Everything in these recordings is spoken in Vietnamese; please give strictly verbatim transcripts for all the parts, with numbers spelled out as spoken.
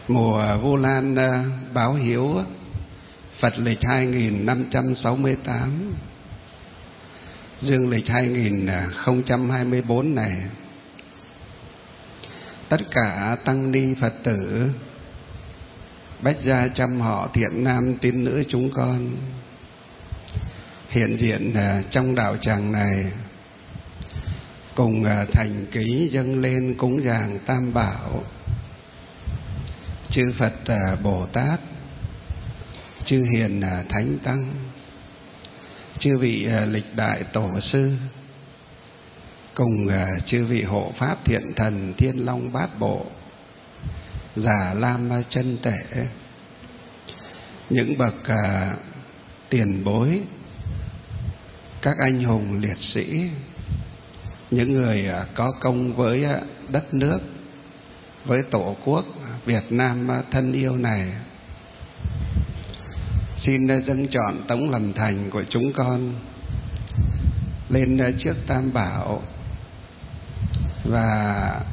Mùa Vu Lan báo hiếu Phật lịch hai nghìn năm trăm sáu mươi tám, dương lịch hai nghìn không trăm hai mươi bốn này, tất cả tăng ni Phật tử, bách gia trăm họ, thiện nam tín nữ chúng con hiện diện trong đạo tràng này, cùng thành kính dâng lên cúng dường Tam Bảo, chư Phật Bồ Tát, chư hiền thánh tăng, chư vị lịch đại tổ sư, cùng chư vị hộ pháp thiện thần Thiên Long Bát Bộ, Già Lam Chân Tể, những bậc tiền bối, các anh hùng liệt sĩ, những người có công với đất nước, với tổ quốc Việt Nam thân yêu này. Xin dâng trọn tống lòng thành của chúng con lên trước Tam Bảo và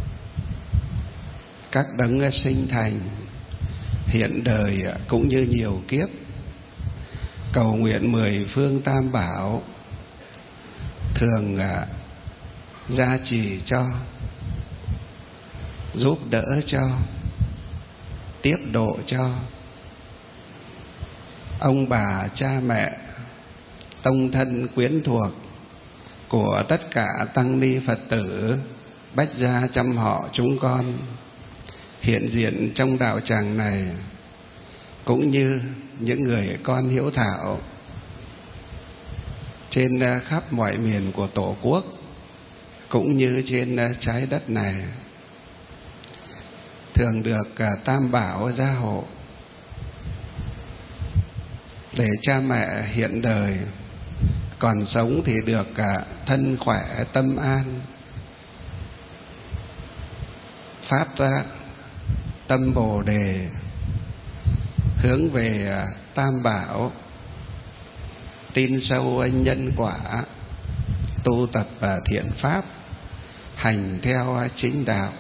các đấng sinh thành hiện đời cũng như nhiều kiếp, cầu nguyện mười phương Tam Bảo thường gia trì cho, giúp đỡ cho, tiếp độ cho ông bà cha mẹ, tông thân quyến thuộc của tất cả tăng ni Phật tử, bách gia trăm họ chúng con hiện diện trong đạo tràng này, cũng như những người con hiếu thảo trên khắp mọi miền của Tổ quốc, cũng như trên trái đất này, thường được Tam Bảo gia hộ để cha mẹ hiện đời còn sống thì được thân khỏe tâm an, phát tâm Bồ Đề hướng về Tam Bảo, tin sâu nhân quả, tu tập thiện pháp, hành theo chính đạo.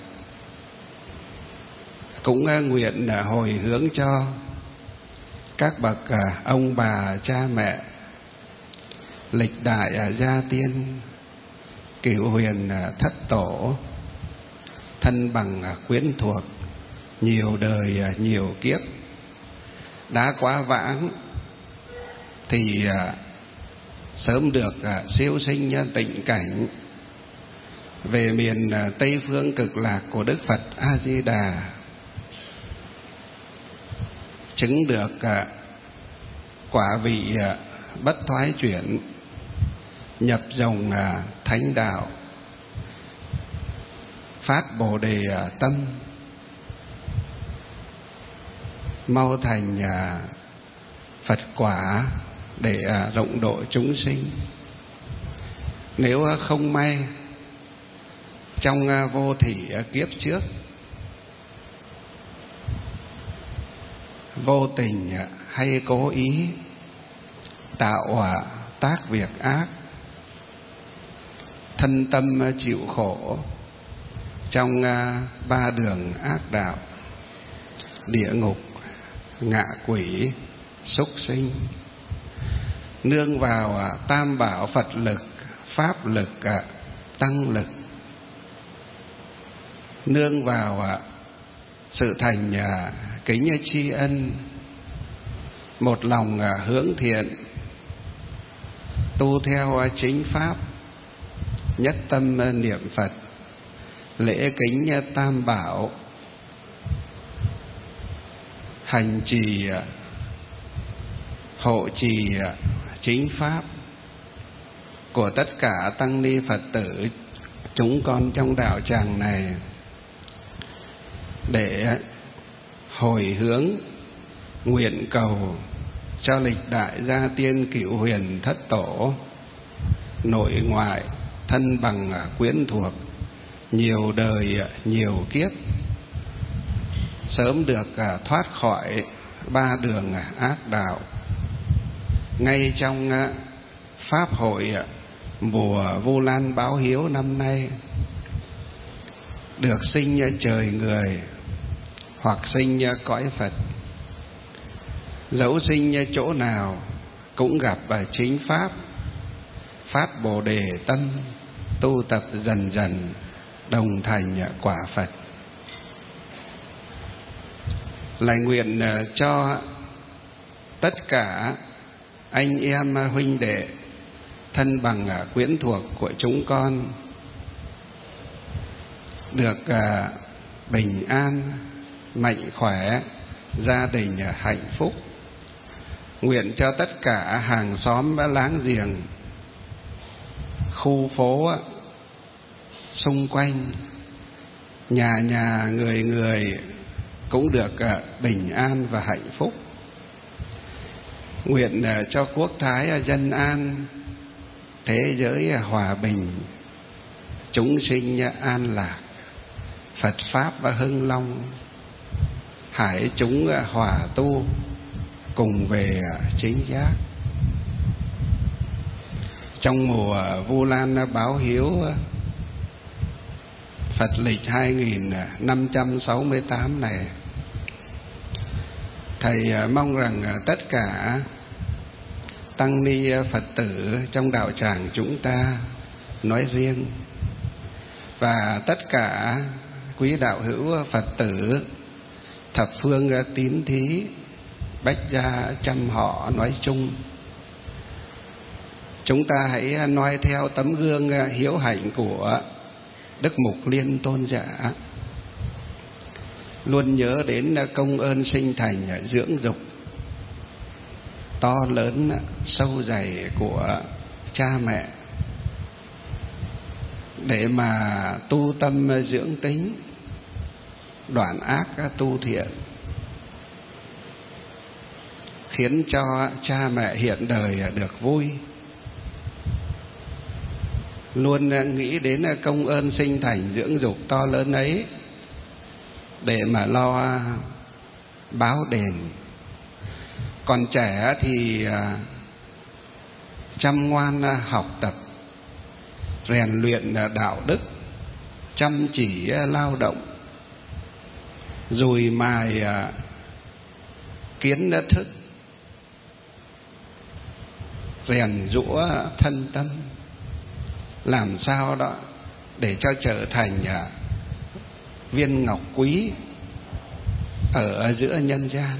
Cũng nguyện hồi hướng cho các bậc ông bà cha mẹ, lịch đại gia tiên, cửu huyền thất tổ, thân bằng quyến thuộc, nhiều đời nhiều kiếp đã quá vãng, thì sớm được siêu sinh tịnh cảnh về miền Tây phương cực lạc của Đức Phật A Di Đà, chứng được quả vị bất thoái chuyển, nhập dòng thánh đạo, phát Bồ Đề tâm, mau thành Phật quả để rộng độ chúng sinh. Nếu không may trong vô thỉ kiếp trước vô tình hay cố ý tạo tác việc ác, thân tâm chịu khổ trong ba đường ác đạo, địa ngục, ngạ quỷ, súc sinh, nương vào Tam Bảo Phật lực, pháp lực, tăng lực, nương vào sự thành kính tri ân, một lòng hướng thiện, tu theo chính pháp, nhất tâm niệm Phật, lễ kính Tam Bảo, hành trì hộ trì chính pháp của tất cả tăng ni Phật tử chúng con trong đạo tràng này, để hồi hướng nguyện cầu cho lịch đại gia tiên cửu huyền thất tổ, nội ngoại thân bằng quyến thuộc, nhiều đời nhiều kiếp sớm được thoát khỏi ba đường ác đạo. Ngay trong pháp hội mùa Vu Lan báo hiếu năm nay, được sinh trời người, hoặc sinh cõi Phật. Dẫu sinh chỗ nào cũng gặp chính Pháp, phát Bồ Đề tâm, tu tập dần dần đồng thành quả Phật. Lại nguyện cho tất cả anh em huynh đệ, thân bằng quyến thuộc của chúng con được bình an, mạnh khỏe, gia đình hạnh phúc. Nguyện cho tất cả hàng xóm láng giềng, khu phố xung quanh, nhà nhà người người cũng được bình an và hạnh phúc. Nguyện cho quốc thái dân an, thế giới hòa bình, chúng sinh an lạc, Phật pháp và hưng long, hải chúng hòa tu, cùng về chính giác. Trong mùa Vu Lan báo hiếu Phật lịch hai nghìn năm trăm sáu mươi tám này, thầy mong rằng tất cả tăng ni Phật tử trong đạo tràng chúng ta nói riêng, và tất cả quý đạo hữu Phật tử thập phương tín thí, bách gia trăm họ nói chung, chúng ta hãy noi theo tấm gương hiếu hạnh của Đức Mục Liên Tôn giả, luôn nhớ đến công ơn sinh thành dưỡng dục to lớn sâu dày của cha mẹ, để mà tu tâm dưỡng tính, đoạn ác tu thiện, khiến cho cha mẹ hiện đời được vui. Luôn nghĩ đến công ơn sinh thành dưỡng dục to lớn ấy để mà lo báo đền. Còn trẻ thì chăm ngoan học tập, rèn luyện đạo đức, chăm chỉ lao động, dùi mài kiến thức, rèn giũa thân tâm, làm sao đó để cho trở thành viên ngọc quý ở giữa nhân gian,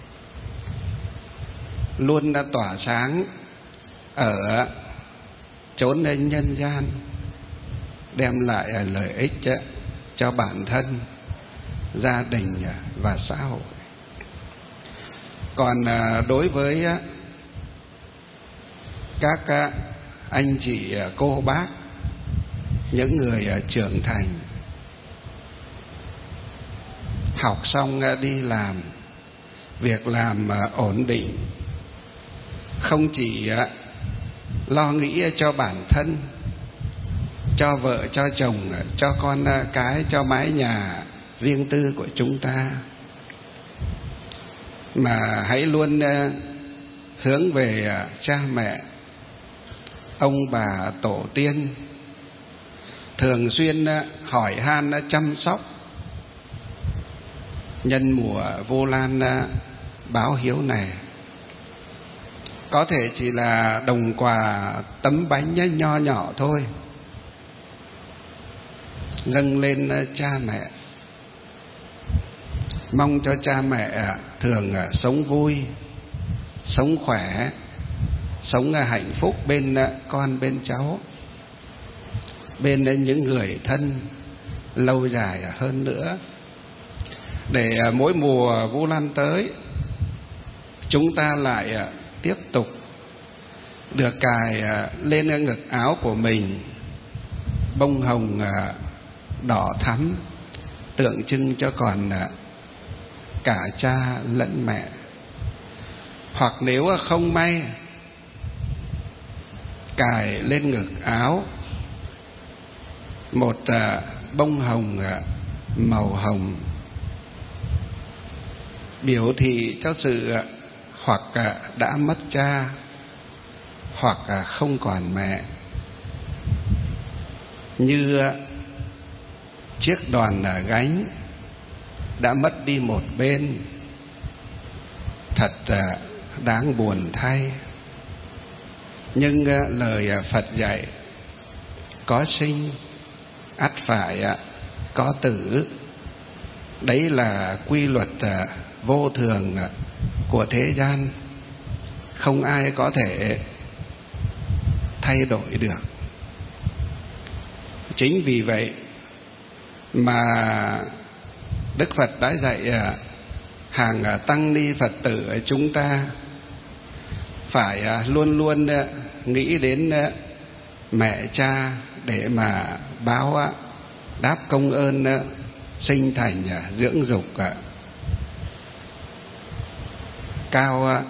luôn đã tỏa sáng ở chốn nhân gian, đem lại lợi ích cho bản thân, gia đình và xã hội. Còn đối với các anh chị cô bác, những người trưởng thành, học xong đi làm, việc làm ổn định, không chỉ lo nghĩ cho bản thân, cho vợ, cho chồng, cho con cái, cho mái nhà riêng tư của chúng ta, mà hãy luôn hướng về cha mẹ, ông bà tổ tiên, thường xuyên hỏi han chăm sóc. Nhân mùa Vu Lan báo hiếu này, có thể chỉ là đồng quà tấm bánh nho nhỏ thôi, dâng lên cha mẹ, mong cho cha mẹ thường sống vui, sống khỏe, sống hạnh phúc bên con bên cháu, bên những người thân lâu dài hơn nữa, để mỗi mùa Vu Lan tới chúng ta lại tiếp tục được cài lên ngực áo của mình bông hồng đỏ thắm, tượng trưng cho còn cả cha lẫn mẹ. Hoặc nếu không may cài lên ngực áo một bông hồng màu hồng, biểu thị cho sự hoặc đã mất cha, hoặc không còn mẹ, như chiếc đòn gánh đã mất đi một bên. Thật đáng buồn thay. Nhưng lời Phật dạy có sinh ắt phải có tử. Đấy là quy luật vô thường của thế gian, không ai có thể thay đổi được. Chính vì vậy mà Đức Phật đã dạy hàng tăng ni Phật tử chúng ta phải luôn luôn nghĩ đến mẹ cha để mà báo đáp công ơn sinh thành dưỡng dục cao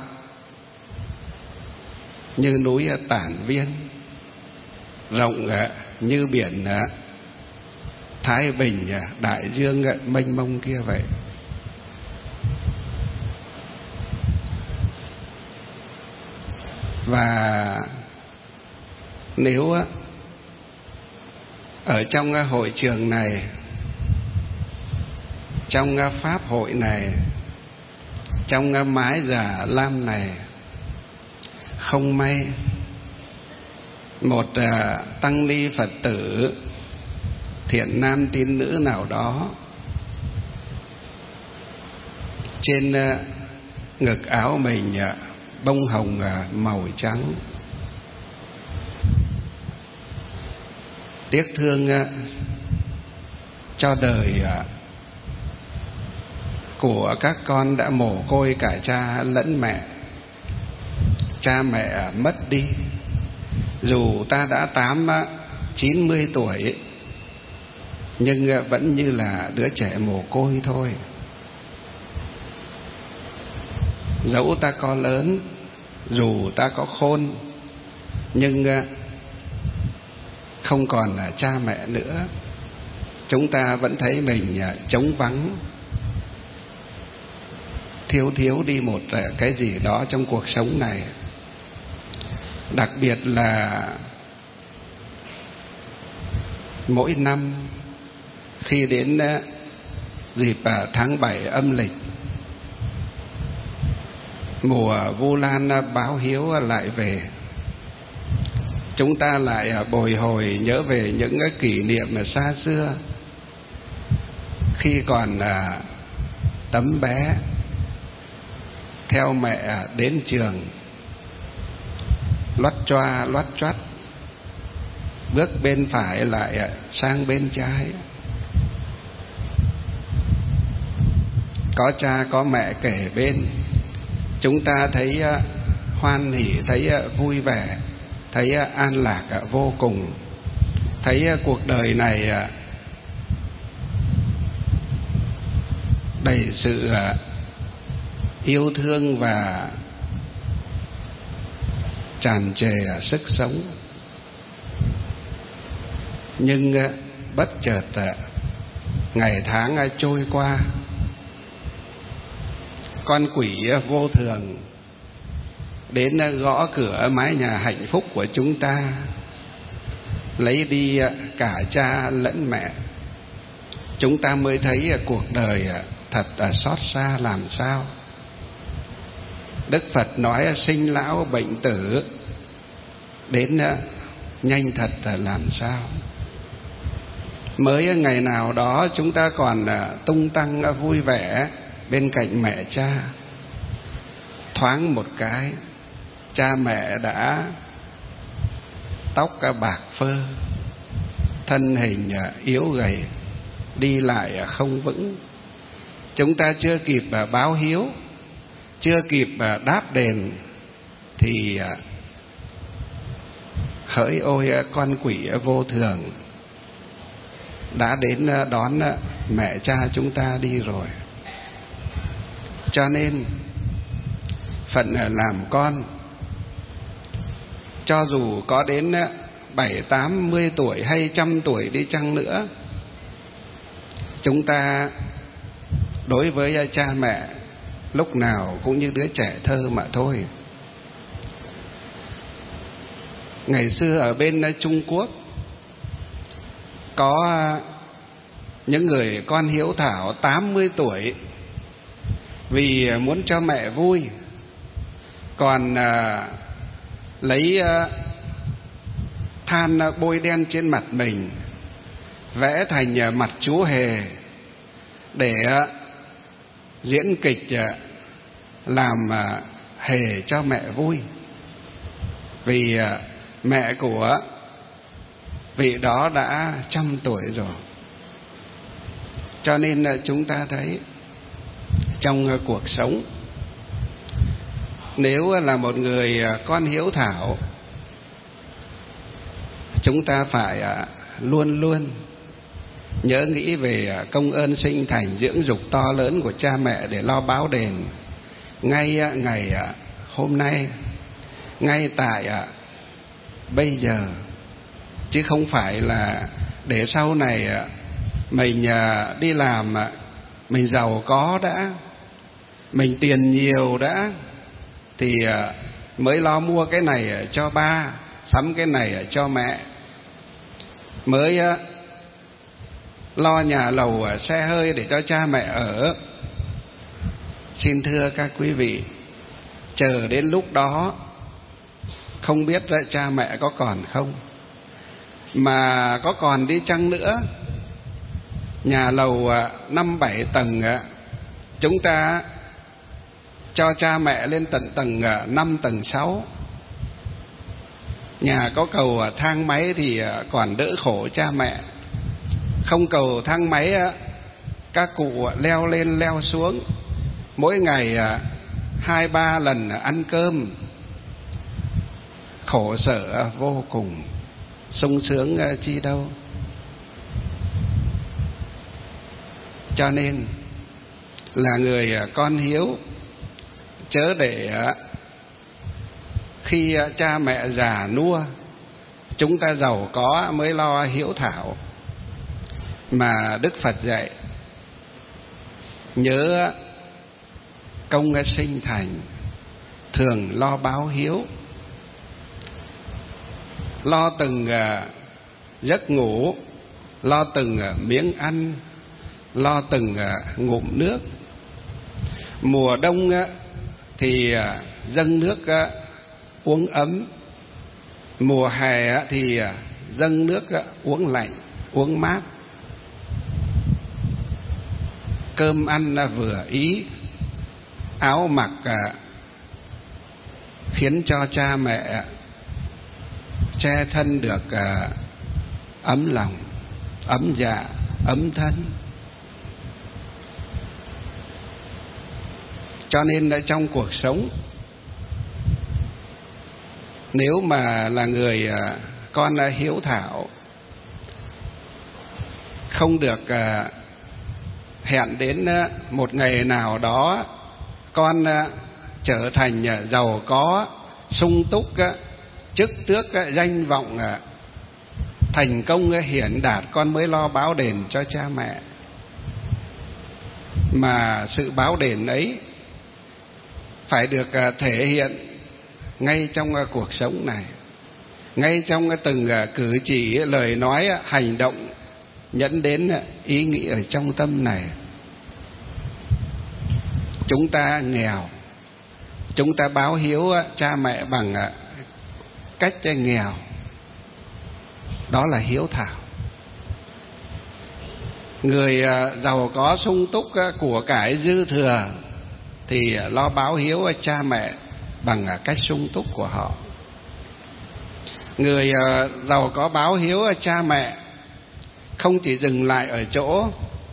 như núi Tản Viên, rộng như biển Thái Bình đại dương mênh mông kia vậy. Và nếu ở trong hội trường này, trong pháp hội này, trong mái Già Lam này, không may một tăng ni Phật tử thiện nam tín nữ nào đó trên ngực áo mình bông hồng màu trắng, tiếc thương cho đời của các con đã mồ côi cả cha lẫn mẹ. Cha mẹ mất đi, dù ta đã tám chín mươi tuổi nhưng vẫn như là đứa trẻ mồ côi thôi. Dẫu ta có lớn, dù ta có khôn, nhưng không còn là cha mẹ nữa, chúng ta vẫn thấy mình trống vắng, thiếu thiếu đi một cái gì đó trong cuộc sống này. Đặc biệt là mỗi năm khi đến dịp tháng bảy âm lịch, mùa Vu Lan báo hiếu lại về, chúng ta lại bồi hồi nhớ về những cái kỷ niệm xa xưa khi còn tấm bé theo mẹ đến trường, loắt choa loắt choắt, bước bên phải lại sang bên trái. Có cha có mẹ kể bên, chúng ta thấy hoan hỉ, thấy vui vẻ, thấy an lạc vô cùng, thấy cuộc đời này đầy sự yêu thương và tràn trề sức sống. Nhưng bất chợt ngày tháng trôi qua, con quỷ vô thường đến gõ cửa mái nhà hạnh phúc của chúng ta, lấy đi cả cha lẫn mẹ. Chúng ta mới thấy cuộc đời thật xót xa làm sao. Đức Phật nói sinh lão bệnh tử đến nhanh thật làm sao. Mới ngày nào đó chúng ta còn tung tăng vui vẻ bên cạnh mẹ cha, thoáng một cái cha mẹ đã tóc bạc phơ, thân hình yếu gầy, đi lại không vững. Chúng ta chưa kịp báo hiếu, chưa kịp đáp đền thì hỡi ôi con quỷ vô thường đã đến đón mẹ cha chúng ta đi rồi. Cho nên phận làm con, cho dù có đến bảy tám mươi tuổi hay trăm tuổi đi chăng nữa, chúng ta đối với cha mẹ lúc nào cũng như đứa trẻ thơ mà thôi. Ngày xưa ở bên Trung Quốc có những người con hiếu thảo tám mươi tuổi vì muốn cho mẹ vui, còn à, lấy à, than bôi đen trên mặt mình, vẽ thành mặt chú hề để à, diễn kịch à, làm à, hề cho mẹ vui. Vì à, mẹ của vị đó đã trăm tuổi rồi. Cho nên à, chúng ta thấy trong à, cuộc sống, nếu là một người à, con hiếu thảo, chúng ta phải à, luôn luôn nhớ nghĩ về à, công ơn sinh thành dưỡng dục to lớn của cha mẹ để lo báo đền ngay à, ngày à, hôm nay, ngay tại à, bây giờ, chứ không phải là để sau này à, mình à, đi làm à, mình giàu có đã, mình tiền nhiều đã, thì à, mới lo mua cái này cho ba, sắm cái này cho mẹ, mới à, lo nhà lầu xe hơi để cho cha mẹ ở. Xin thưa các quý vị, chờ đến lúc đó không biết cha mẹ có còn không, mà có còn đi chăng nữa, nhà lầu năm bảy tầng chúng ta cho cha mẹ lên tận tầng năm tầng sáu. Nhà có cầu thang máy thì còn đỡ khổ cha mẹ, không cầu thang máy các cụ leo lên leo xuống, mỗi ngày hai ba lần ăn cơm, khổ sở vô cùng, sung sướng chi đâu. Cho nên là người con hiếu, chớ để khi cha mẹ già nua, chúng ta giàu có mới lo hiếu thảo. Mà Đức Phật dạy nhớ công sinh thành, thường lo báo hiếu, lo từng giấc ngủ, lo từng miếng ăn, lo từng ngụm nước. Mùa đông thì dâng nước uống ấm, mùa hè thì dâng nước uống lạnh, uống mát. Cơm ăn vừa ý, áo mặc khiến cho cha mẹ che thân được ấm lòng, ấm dạ, ấm thân. Cho nên trong cuộc sống, nếu mà là người con hiếu thảo, không được hẹn đến một ngày nào đó con trở thành giàu có, sung túc, chức tước, danh vọng, thành công hiển đạt, con mới lo báo đền cho cha mẹ. Mà sự báo đền ấy phải được thể hiện ngay trong cuộc sống này, ngay trong từng cử chỉ, lời nói, hành động, dẫn đến ý nghĩ ở trong tâm này. Chúng ta nghèo, chúng ta báo hiếu cha mẹ bằng cách nghèo, đó là hiếu thảo. Người giàu có sung túc, của cải dư thừa thì lo báo hiếu cha mẹ bằng cách sung túc của họ. Người giàu có báo hiếu cha mẹ không chỉ dừng lại ở chỗ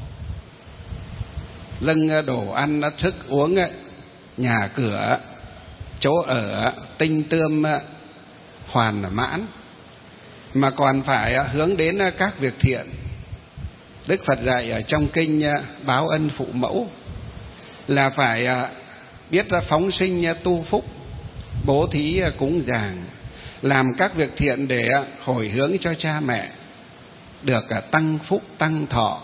dâng đồ ăn, thức uống, nhà cửa, chỗ ở tinh tươm hoàn mãn, mà còn phải hướng đến các việc thiện. Đức Phật dạy ở trong kinh Báo Ân Phụ Mẫu là phải biết phóng sinh tu phúc, bố thí cúng dường, làm các việc thiện để hồi hướng cho cha mẹ được tăng phúc tăng thọ,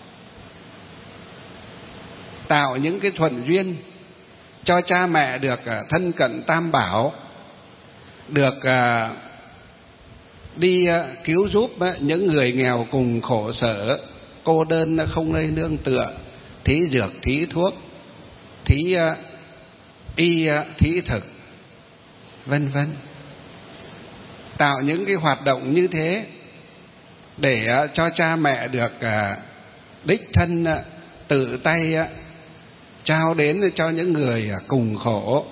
tạo những cái thuận duyên cho cha mẹ được thân cận tam bảo, được đi cứu giúp những người nghèo cùng khổ sở, cô đơn không nơi nương tựa, thí dược, thí thuốc, thí uh, y, uh, thí thực, vân vân. Tạo những cái hoạt động như thế để uh, cho cha mẹ được uh, đích thân uh, tự tay uh, trao đến cho những người uh, cùng khổ.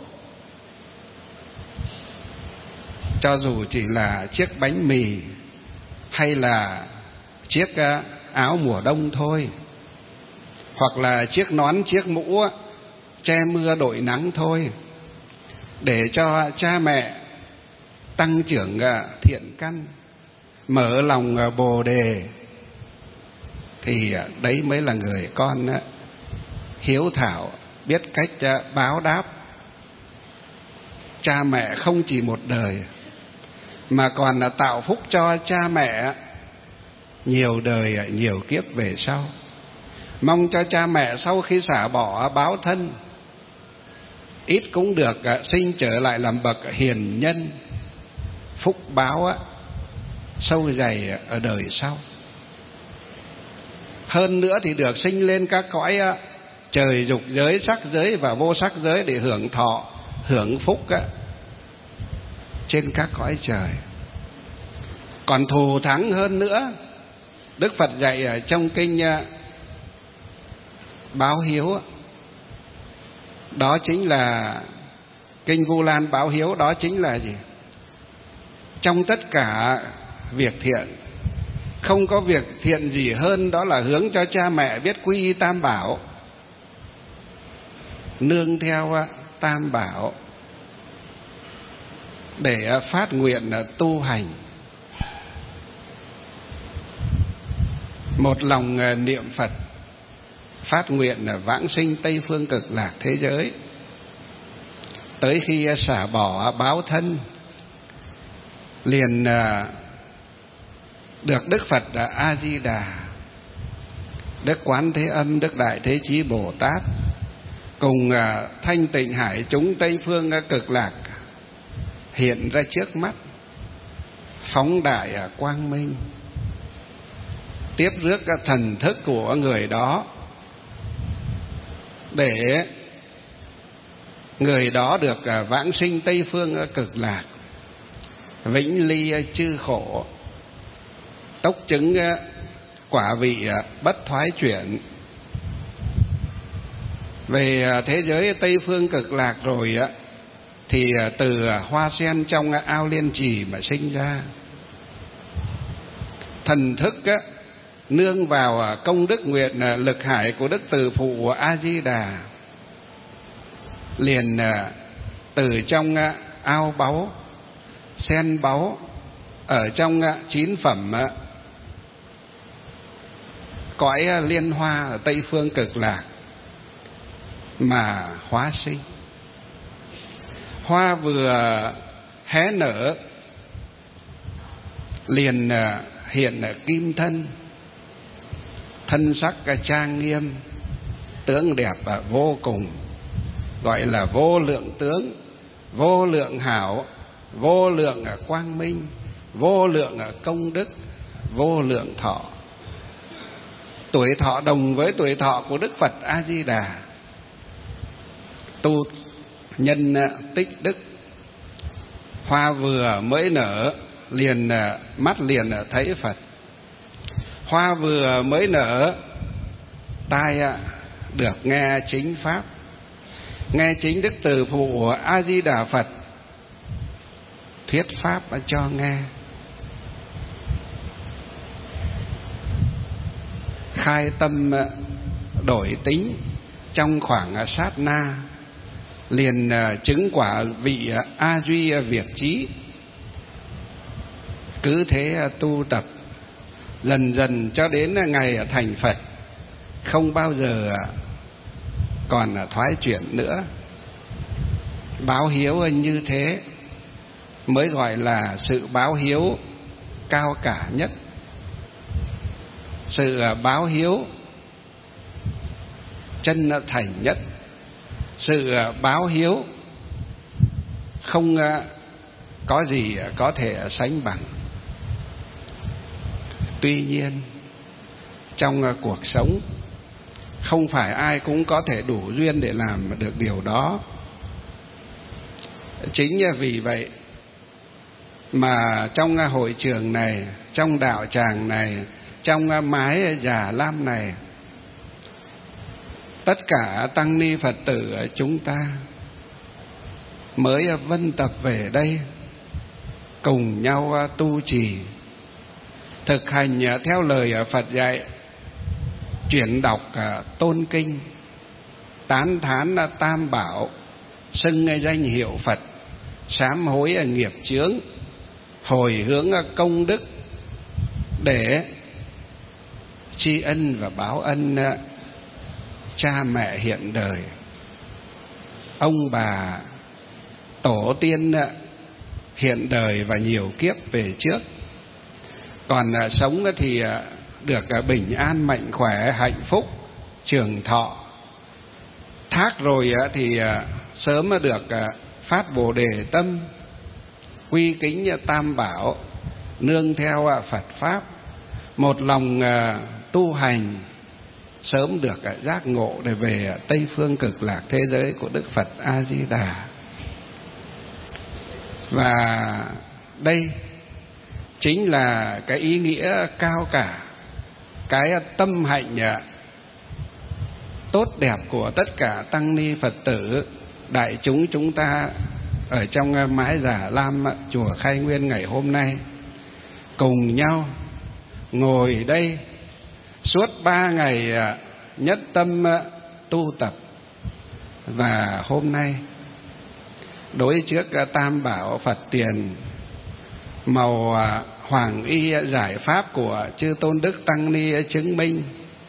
Cho dù chỉ là chiếc bánh mì hay là chiếc uh, áo mùa đông thôi, hoặc là chiếc nón, chiếc mũ che mưa đội nắng thôi, để cho cha mẹ tăng trưởng thiện căn, mở lòng bồ đề, thì đấy mới là người con hiếu thảo, biết cách báo đáp cha mẹ không chỉ một đời, mà còn là tạo phúc cho cha mẹ nhiều đời nhiều kiếp về sau. Mong cho cha mẹ sau khi xả bỏ báo thân, ít cũng được sinh trở lại làm bậc hiền nhân, phúc báo sâu dày ở đời sau. Hơn nữa thì được sinh lên các cõi trời, dục giới, sắc giới và vô sắc giới để hưởng thọ, hưởng phúc trên các cõi trời. Còn thù thắng hơn nữa, Đức Phật dạy ở trong kinh Báo Hiếu, đó chính là kinh Vu Lan Báo Hiếu, đó chính là gì? Trong tất cả việc thiện, không có việc thiện gì hơn đó là hướng cho cha mẹ biết quy y Tam Bảo, nương theo Tam Bảo để phát nguyện tu hành, một lòng niệm Phật, phát nguyện vãng sinh Tây Phương Cực Lạc thế giới. Tới khi xả bỏ báo thân, liền được Đức Phật A Di Đà, Đức Quán Thế Âm, Đức Đại Thế Chí Bồ Tát cùng Thanh Tịnh Hải chúng Tây Phương Cực Lạc hiện ra trước mắt, phóng đại quang minh, tiếp rước thần thức của người đó, để người đó được vãng sinh Tây Phương Cực Lạc, vĩnh ly chư khổ, tốc chứng quả vị bất thoái chuyển. Về thế giới Tây Phương Cực Lạc rồi thì từ hoa sen trong ao Liên Trì mà sinh ra, thần thức nương vào công đức nguyện lực hải của Đức Từ Phụ A Di Đà, liền từ trong ao báu, sen báu ở trong chín phẩm cõi liên hoa ở Tây Phương Cực Lạc mà hóa sinh. Hoa vừa hé nở liền hiện kim thân, thân sắc trang nghiêm, tướng đẹp vô cùng, gọi là vô lượng tướng, vô lượng hảo, vô lượng quang minh, vô lượng công đức, vô lượng thọ. Tuổi thọ đồng với tuổi thọ của Đức Phật A Di Đà. Tu nhân tích đức, hoa vừa mới nở liền mắt liền thấy Phật, hoa vừa mới nở tai được nghe chính pháp, nghe chính Đức Từ Phụ A Di Đà Phật thuyết pháp cho nghe, khai tâm đổi tính trong khoảng sát na, liền chứng quả vị A Duy Việt Chí. Cứ thế tu tập dần dần cho đến ngày thành Phật, không bao giờ còn thoái chuyển nữa. Báo hiếu như thế mới gọi là sự báo hiếu cao cả nhất, sự báo hiếu chân thành nhất, sự báo hiếu không có gì có thể sánh bằng. Tuy nhiên trong cuộc sống. Không phải ai cũng có thể đủ duyên để làm được điều đó. Chính vì vậy mà trong hội trường này, trong đạo tràng này, trong mái Già Lam này, tất cả tăng ni Phật tử chúng ta mới vân tập về đây, cùng nhau tu trì, thực hành theo lời Phật dạy, chuyển đọc tôn kinh, tán thán tam bảo, xưng danh hiệu Phật, sám hối nghiệp chướng, hồi hướng công đức để tri ân và báo ân cha mẹ hiện đời, ông bà tổ tiên hiện đời và nhiều kiếp về trước. Còn sống thì được bình an, mạnh khỏe, hạnh phúc, trường thọ. Thác rồi thì sớm được phát Bồ Đề tâm, quy kính tam bảo, nương theo Phật pháp, một lòng tu hành, sớm được giác ngộ để về Tây phương cực lạc thế giới của Đức Phật A Di Đà. Và đây chính là cái ý nghĩa cao cả, cái tâm hạnh tốt đẹp của tất cả tăng ni Phật tử đại chúng chúng ta ở trong mái Già Lam chùa Khai Nguyên ngày hôm nay, cùng nhau ngồi đây suốt ba ngày nhất tâm tu tập. Và hôm nay đối trước tam bảo Phật tiền, màu hoàng y giải pháp của chư tôn đức tăng ni chứng minh,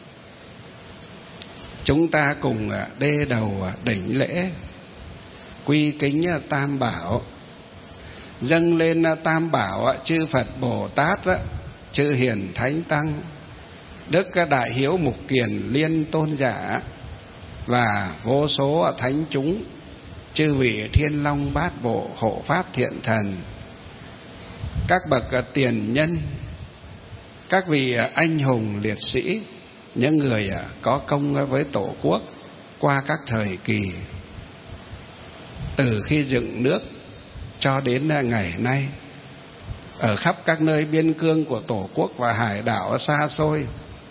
chúng ta cùng đê đầu đỉnh lễ, quy kính tam bảo, dâng lên tam bảo chư Phật Bồ Tát, chư hiền thánh tăng, đức đại hiếu mục kiền liên tôn giả và vô số thánh chúng, chư vị thiên long bát bộ hộ pháp thiện thần, các bậc tiền nhân, các vị anh hùng liệt sĩ, những người có công với Tổ quốc qua các thời kỳ, từ khi dựng nước cho đến ngày nay, ở khắp các nơi biên cương của Tổ quốc và hải đảo xa xôi,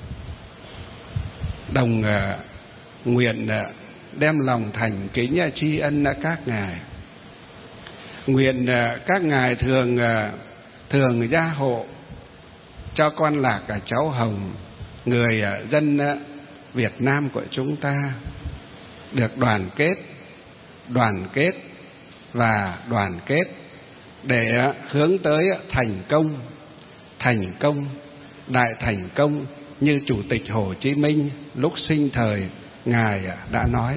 đồng nguyện đem lòng thành kính tri ân các ngài. Nguyện các ngài thường thường gia hộ cho con Lạc cháu Hồng, người dân Việt Nam của chúng ta được đoàn kết, đoàn kết và đoàn kết để hướng tới thành công, thành công, đại thành công như Chủ tịch Hồ Chí Minh lúc sinh thời ngài đã nói.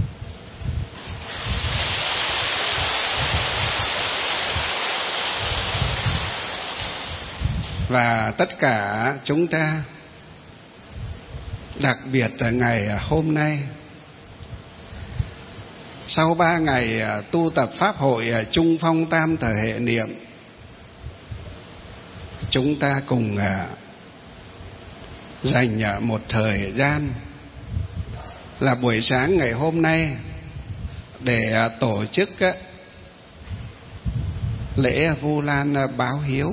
Và tất cả chúng ta, đặc biệt là ngày hôm nay, sau ba ngày tu tập pháp hội Trung Phong Tam Thời Hệ Niệm, chúng ta cùng dành một thời gian là buổi sáng ngày hôm nay để tổ chức lễ Vu Lan báo hiếu,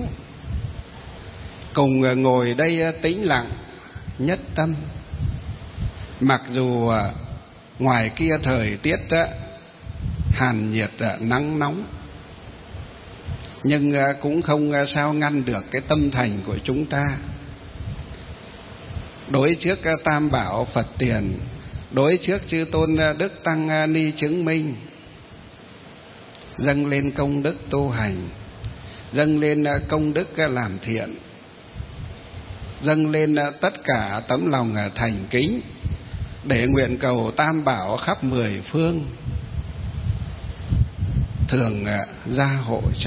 cùng ngồi đây tĩnh lặng nhất tâm. Mặc dù ngoài kia thời tiết hàn nhiệt nắng nóng, nhưng cũng không sao ngăn được cái tâm thành của chúng ta đối trước tam bảo Phật tiền, đối trước chư tôn đức tăng ni chứng minh, dâng lên công đức tu hành, dâng lên công đức làm thiện, dâng lên tất cả tấm lòng thành kính để nguyện cầu tam bảo khắp mười phương thường gia hộ cho,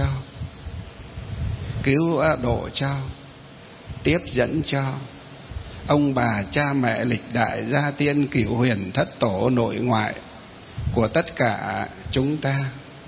cứu độ cho, tiếp dẫn cho ông bà cha mẹ lịch đại gia tiên cửu huyền thất tổ nội ngoại của tất cả chúng ta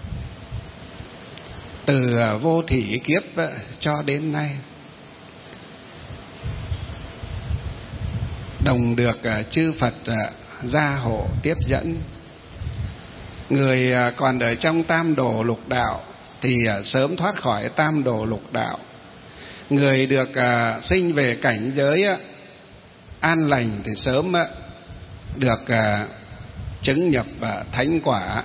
từ vô thỉ kiếp cho đến nay. đồng được chư Phật gia hộ tiếp dẫn. Người còn ở trong tam đồ lục đạo thì sớm thoát khỏi tam đồ lục đạo. Người được sinh về cảnh giới an lành thì sớm được chứng nhập thánh quả,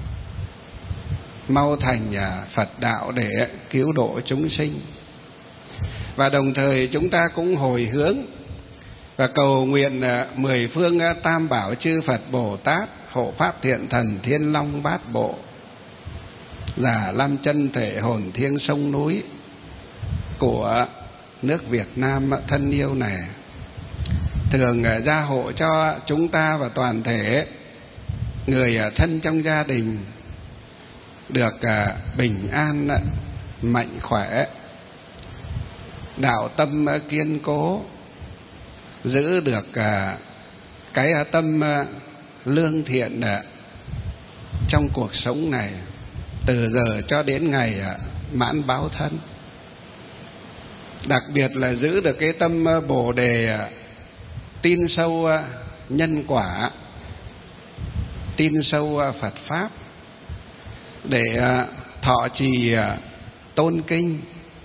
mau thành Phật đạo để cứu độ chúng sinh. Và đồng thời chúng ta cũng hồi hướng và cầu nguyện mười phương tam bảo chư Phật Bồ Tát, hộ pháp thiện thần thiên long bát bộ, là lâm chân thể hồn thiêng sông núi của nước Việt Nam thân yêu này, thường gia hộ cho chúng ta và toàn thể người thân trong gia đình được bình an, mạnh khỏe, đạo tâm kiên cố, giữ được cái tâm lương thiện trong cuộc sống này từ giờ cho đến ngày mãn báo thân. Đặc biệt là giữ được cái tâm Bồ Đề, tin sâu nhân quả, tin sâu Phật Pháp, để thọ trì tôn kinh,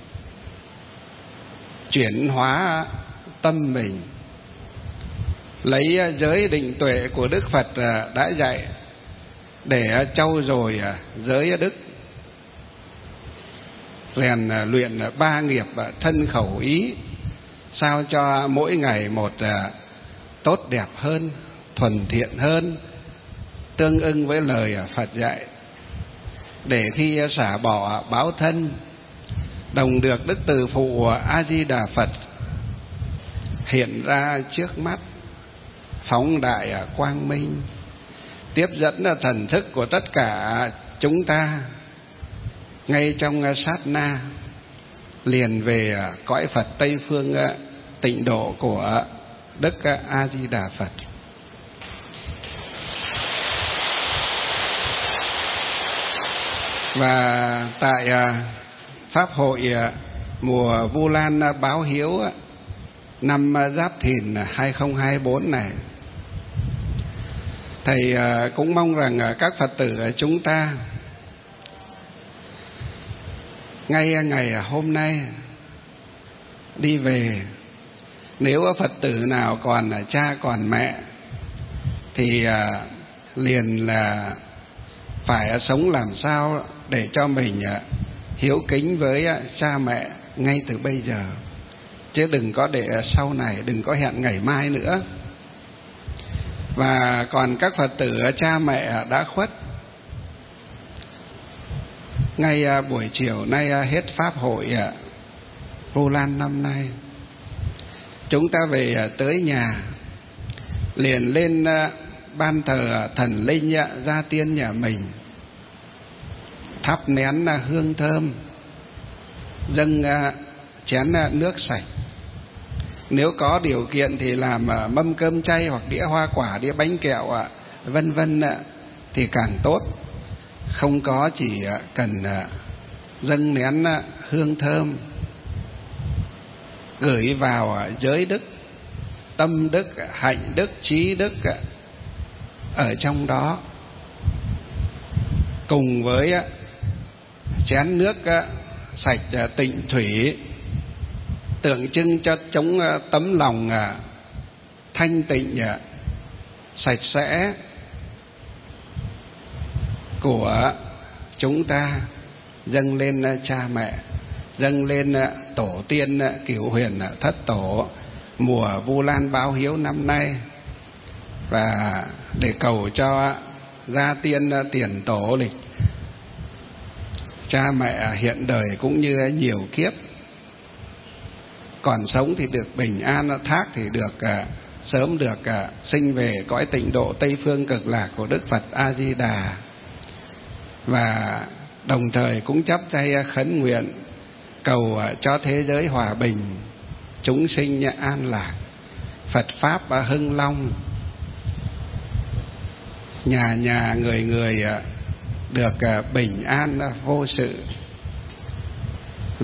chuyển hóa tâm mình, lấy giới định tuệ của Đức Phật đã dạy để trau dồi giới đức, rèn luyện ba nghiệp thân khẩu ý, sao cho mỗi ngày một tốt đẹp hơn, thuần thiện hơn, tương ưng với lời Phật dạy, để khi xả bỏ báo thân đồng được Đức Từ Phụ A Di Đà Phật hiện ra trước mắt, phóng đại quang minh, tiếp dẫn thần thức của tất cả chúng ta ngay trong sát na, liền về cõi Phật Tây Phương tịnh độ của Đức A Di Đà Phật. Và tại pháp hội mùa Vu Lan báo hiếu năm Giáp Thìn hai không hai bốn này, thầy cũng mong rằng các Phật tử chúng ta ngay ngày hôm nay đi về, nếu Phật tử nào còn cha còn mẹ thì liền là phải sống làm sao để cho mình hiếu kính với cha mẹ ngay từ bây giờ, chứ đừng có để sau này, đừng có hẹn ngày mai nữa. Và còn các Phật tử cha mẹ đã khuất, ngay buổi chiều nay hết pháp hội Vu Lan năm nay, chúng ta về tới nhà liền lên ban thờ thần linh gia tiên nhà mình, thắp nén hương thơm, dâng chén nước sạch. Nếu có điều kiện thì làm mâm cơm chay hoặc đĩa hoa quả, đĩa bánh kẹo vân vân thì càng tốt. Không có chỉ cần dâng nén hương thơm, gửi vào giới đức, tâm đức, hạnh đức, trí đức ở trong đó, cùng với chén nước sạch tịnh thủy, tượng trưng cho chống tấm lòng thanh tịnh, sạch sẽ của chúng ta, dâng lên cha mẹ, dâng lên tổ tiên Cửu Huyền Thất Tổ mùa Vu Lan báo hiếu năm nay, và để cầu cho gia tiên tiền tổ lịch, cha mẹ hiện đời cũng như nhiều kiếp còn sống thì được bình an, thác thì được sớm được sinh về cõi tịnh độ Tây Phương Cực Lạc của Đức Phật A Di Đà. Và đồng thời cũng chắp tay khấn nguyện cầu cho thế giới hòa bình, chúng sinh an lạc, Phật pháp hưng long, nhà nhà người người được bình an vô sự.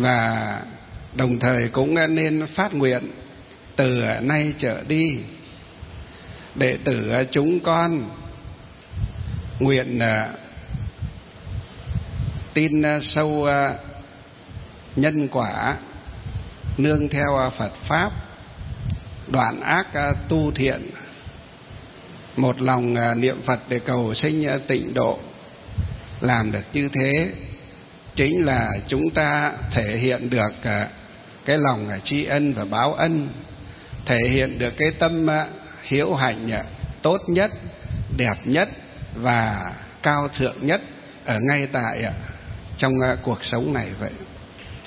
Và đồng thời cũng nên phát nguyện từ nay trở đi đệ tử chúng con nguyện tin sâu nhân quả, nương theo Phật Pháp, đoạn ác tu thiện, một lòng niệm Phật để cầu sinh tịnh độ. Làm được như thế chính là chúng ta thể hiện được cái lòng tri ân và báo ân, thể hiện được cái tâm hiếu hạnh tốt nhất, đẹp nhất và cao thượng nhất ở ngay tại trong cuộc sống này vậy.